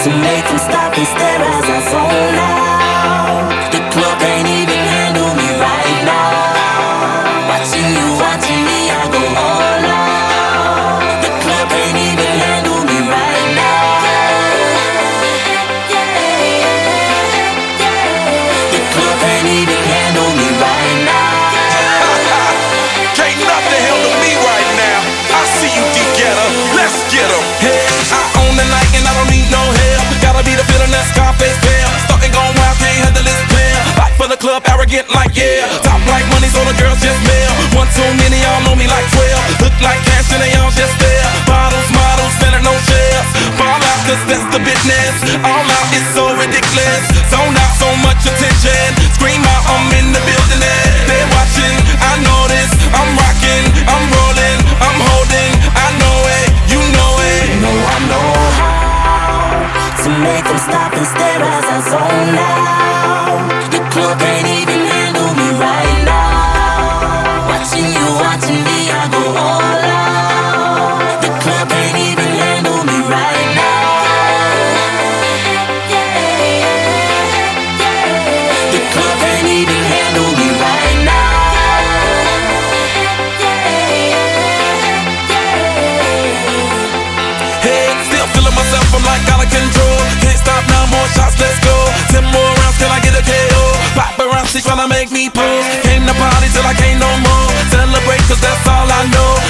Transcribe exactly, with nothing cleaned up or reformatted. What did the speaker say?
to make them stop and stare as I zone out. The club can't even handle me right now. Watching you, watching me, I go all out. The club can't even handle me right now. The club can't even handle me right now. Can't nothing handle me right now. I see you, D-Getter. Let's get 'em. Hey, I own the night and I don't need no help. Gotta be the feeling that Scarface feel. Starting going wild, can't handle this player. Back for the club, arrogant like yeah. Top like money, so the girls just mail. One too many, y'all know me like twelve. Look like cash and they all just there. Bottles, models, selling no shares. Fall out, cause that's the business. All out is so ridiculous. Zone out, so much attention. Scream out, I'm in the building. They're watching, I know this. I'm rocking, I'm rolling, I'm holding. I know it, you know it. You know I know how to make them stop and stare as I zone out. The club can't even handle me right now. Watching you, watching me, I go all out. The club can't even handle me right now. The club can't even handle me right now. Hey, still feeling myself, I'm like out of control. Can't stop now, more shots, let's go. Ten more rounds, can I get a K O? Pop around, she tryna make me pose. Came to party till I can't no more. Celebrate, cause that's all I know.